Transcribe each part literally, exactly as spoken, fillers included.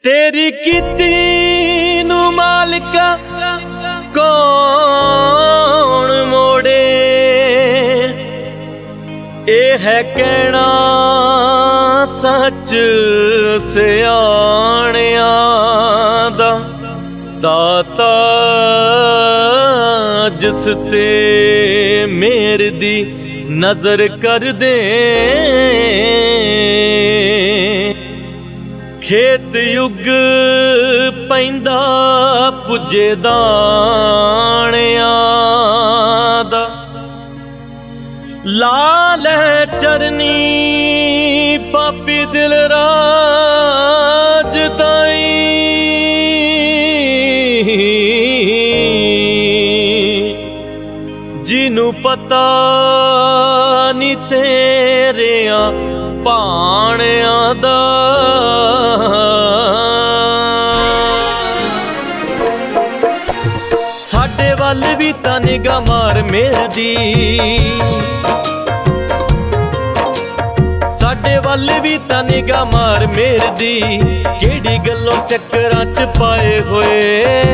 तेरी कीती नू मालिका कौन मोड़े, ए है कहना सच सियाणिया दा दाता जिस ते मेर दी नजर कर दे। खेत युग पैंदा पुजे दाणिया दा लाल है चरनी पापी दिल राज ताई। जिनू पता नी तेरिया भाणिया दा साडे वल भी तां निगाह मार मेर दी, साडे वल भी तां निगाह मार मेर दी। केड़ी गल्लों चक्करां च पाए होए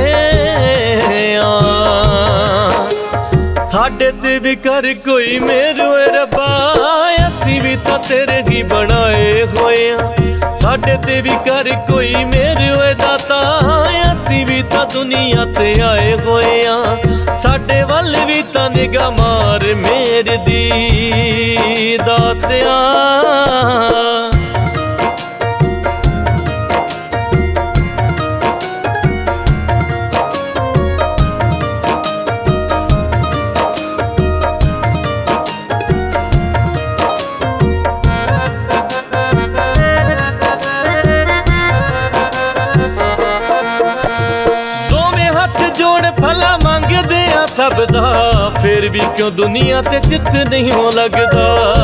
साडे ते भी कर कोई मेरे रब्बा, असी भी तां तेरे ही बनाए होए। साडे ते भी कर कोई मेरे दाता, असी भी तां दुनिया ते आए होए। साडे वल भी तां निगाह मार मेर दी दातिया। जोड़ भला मंगदे आ सब दा, फिर भी क्यों दुनिया ते चित नहीं हो लगदा।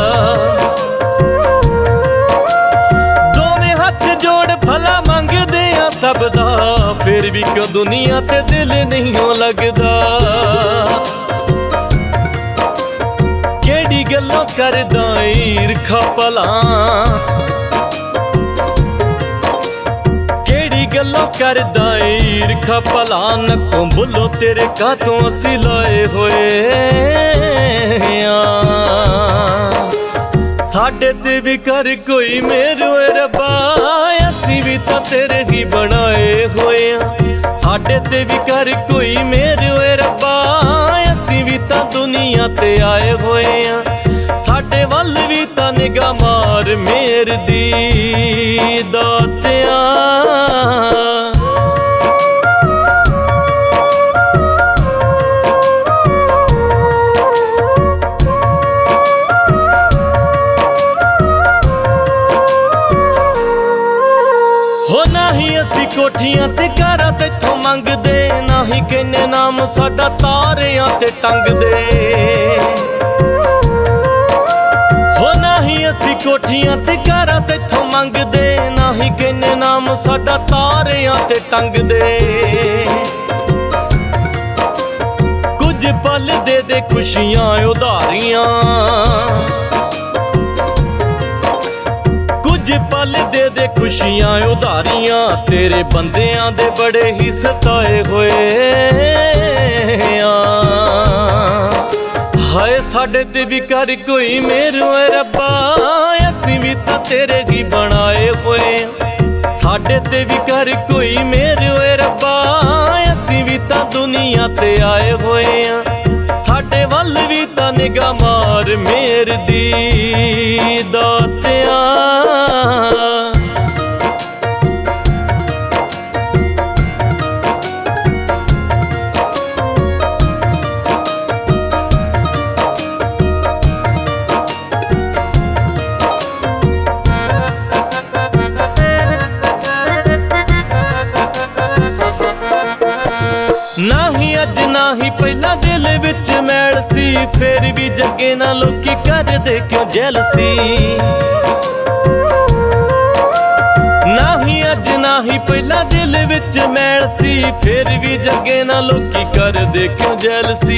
दोवें हथ जोड़ भला मंगदे आ सब दा, फिर भी क्यों दुनिया ते दिल नहीं हो लगदा। केड़ी गल्लों करदा ईरखा भला, गल्लों करदा ईरखा भला। नक्कों बुलो तेरे कातों असी लाए होए। साडे ते भी कर कोई मेरे रब्बा, असी भी तां तेरे ही बनाए होए। साडे ते भी कर कोई मेरे रब्बा, असी भी तां दुनिया ते आए होए। साडे वल भी तां निगाह मार मेर दी दातिया। हो नाही असी कोठियां ते घरां तेथों मंगदे, ना ही कहने नाम साडा तारियां ते टंगदे। हो नाही असी कोठियां ते घरां तेथों मंगदे, ना ही कहने नाम साडा तारियां ते टंगदे। कुछ पल दे दे खुशियां उधारियां, पल दे दे खुशियां उधारियां। तेरे बंदियां दे बड़े ही सताए होए। हाय साडे ते भी कर कोई मेरे रब्बा, असी भी तां तेरे ही बनाए होए। साडे ते भी कर कोई मेरे रब्बा, असी भी तां दुनिया ते आए होए। साडे वल भी तां निगाह मार मेर दी दातिया। ना ही अज ना ही पहला दिल विच मैल सी, फिर भी जगे ना लोकी कर दे क्यों जैलसी। ना ही अज ना ही पहला दिल विच मैल सी, फिर भी जगे ना लोकी कर दे क्यों जैलसी।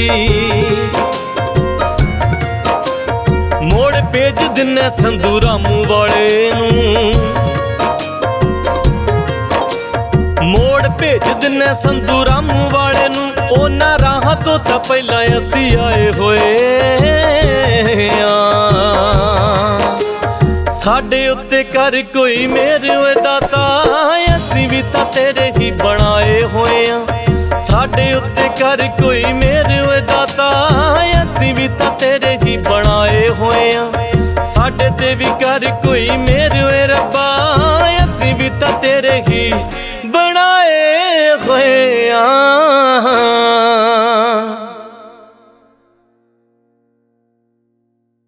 मोड़ भेज दिन्ने संधू रामू वाले नूं, ਭੇਜ ਦਿੰਨੇ ਸੰਧੂ ਰਾਮੂ ਵਾਲੇ ਨੂੰ, ਉਹਨਾਂ ਰਾਹਾਂ ਤੋਂ ਤਾਂ ਪਹਿਲਾਂ ਅਸੀਂ ਆਏ ਹੋਏ ਆਂ। ਸਾਡੇ ਉੱਤੇ ਕਰ ਕੋਈ ਮਿਹਰ ਓਏ ਦਾਤਾ, ਅਸੀਂ ਵੀ ਤਾਂ ਤੇਰੇ ਹੀ ਬਣਾਏ ਹੋਏ ਆਂ। ਸਾਡੇ ਉੱਤੇ ਕਰ ਕੋਈ ਮਿਹਰ ਓਏ ਦਾਤਾ, ਅਸੀਂ ਵੀ ਤਾਂ ਤੇਰੇ ਹੀ ਬਣਾਏ ਹੋਏ ਆਂ। ਸਾਡੇ ਤੇ ਵੀ ਕਰ ਕੋਈ ਮਿਹਰ ਓਏ ਰੱਬਾ, ਅਸੀਂ ਵੀ ਤਾਂ ਤੇਰੇ ਹੀ